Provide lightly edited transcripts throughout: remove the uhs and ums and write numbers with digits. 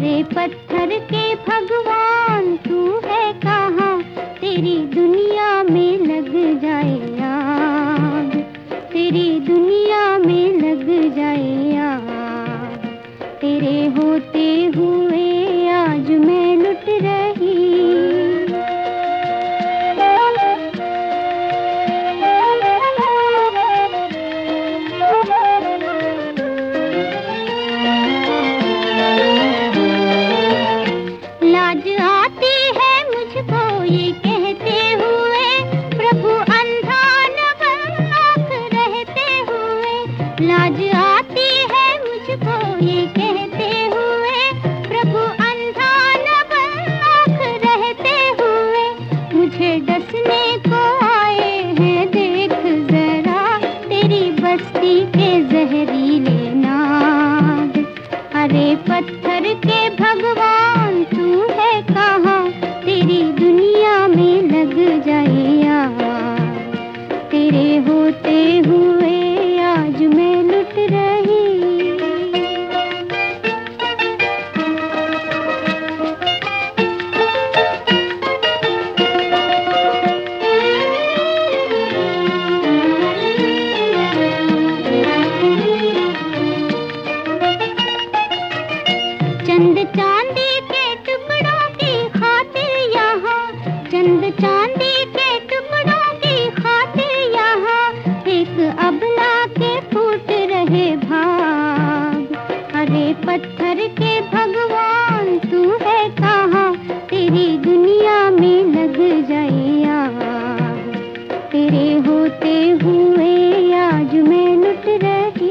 अरे पत्थर के भगवान तू है कहाँ, तेरी दुनिया में लग जाए आग, तेरी दुनिया में लग जाए आग। तेरे होते हुए आज मैं लुट रही। लाज आती है मुझको ये कहते हुए, प्रभु अंधा न बन आँख रहते हुए। लाज आती है मुझको ये कहते हुए, प्रभु अंधा न बन आँख रहते हुए। मुझे डसने को आए हैं देख जरा, तेरी बस्ती के जहरीले नाग। अरे पत्थर के भगवान तू है कहाँ, तेरी दुनिया में लग जाए आग। तेरे होते हुए आज मैं लुट रही। चंद चांदी के टुकड़ों की खातिर यहाँ, चंद चांदी के टुकड़ों की खातिर यहाँ, एक अबला के फूट रहे भाग। अरे पत्थर के भगवान तू है कहाँ, तेरी दुनिया में लग जाए आग। तेरे होते हुए आज मैं लुट रही।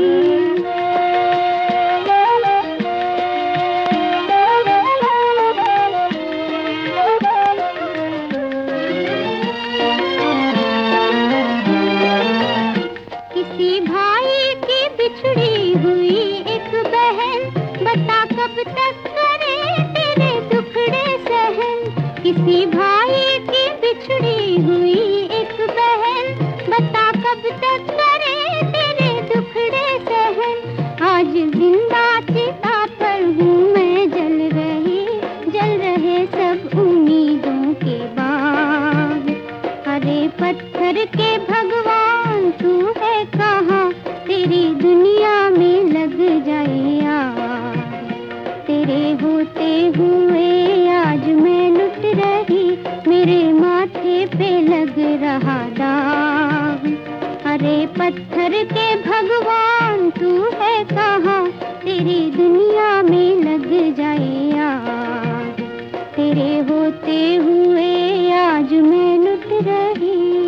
किसी भाई की बिछड़ी हुई एक बहन, बता कब तक करे तेरे दुखड़े सहन। किसी भाई की बिछड़ी हुई एक बहन, बता कब तक करे तेरे दुखड़े सहन। आज जिंदा चिता पर हूँ मैं जल रही, जल रहे सब उम्मीदों के बाग। अरे पत्थर के भगवान तू है कहाँ, तेरी दुनिया में लग जाए आग। तेरे होते हुए आज मैं लुट रही, मेरे माथे पे लग रहा दाग। अरे पत्थर के भगवान तू है कहाँ, तेरी दुनिया में लग जाए आग। तेरे होते हुए आज मैं लुट रही।